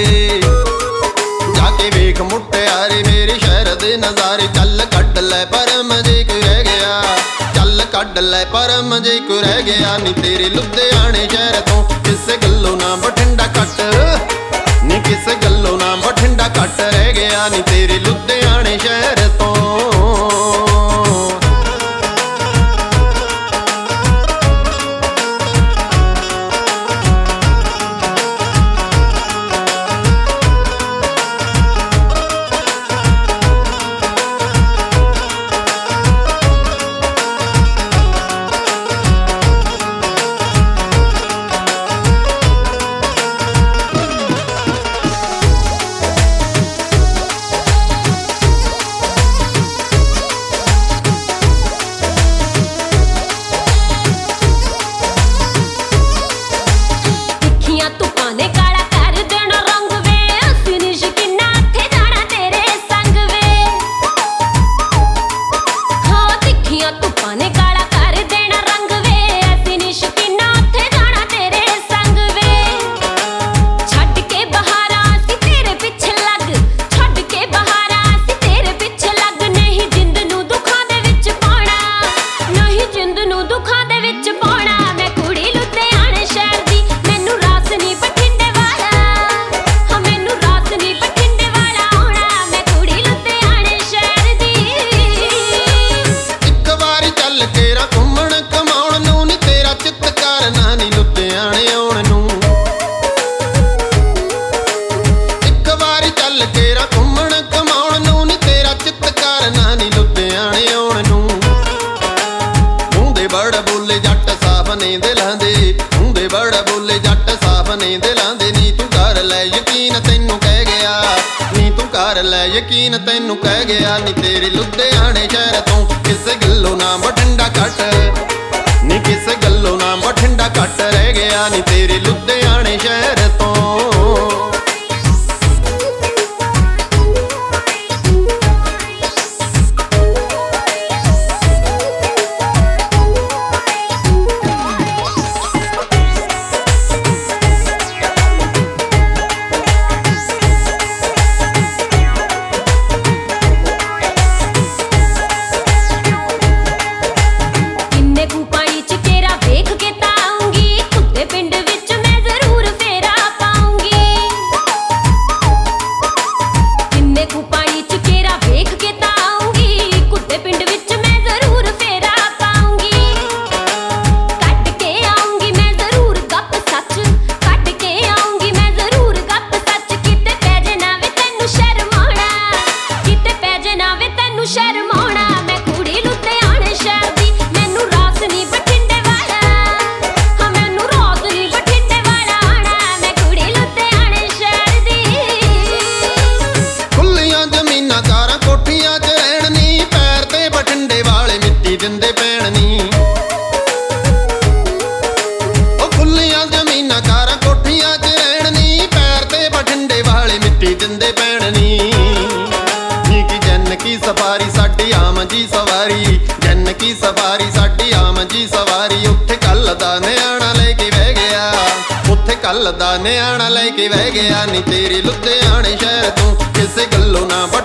जाके वेख मुटियारे मेरे शहर दे नजारे। चल कड लै परम जे कोई रह गया, चल कड लै परम जे कोई रह गया। नी तेरे लुधियाने शहर तो किसे गल्लों ना बठिंडा कट, नी किसे गल्लों ना बठिंडा कट रह गया। नी तेरे लुधियाने शहर तो। यकीन तैनू कह गया। नी तेरे लुधियाने शहर तो किसे गल्लों ना बठिंडा कट, नी किसे गल्लों ना बठिंडा कट रह गया। नी तेरे लुधियाने शहर तो। सवारी साडी आम जी सवारी, जन की सवारी साडी आम जी सवारी। उत्थे कल दा न्याणा लेके बह गया, उत्थे कल दा न्याणा लेके बह गया। नी तेरे लुधियाने शहर तो किसे गल्लों ना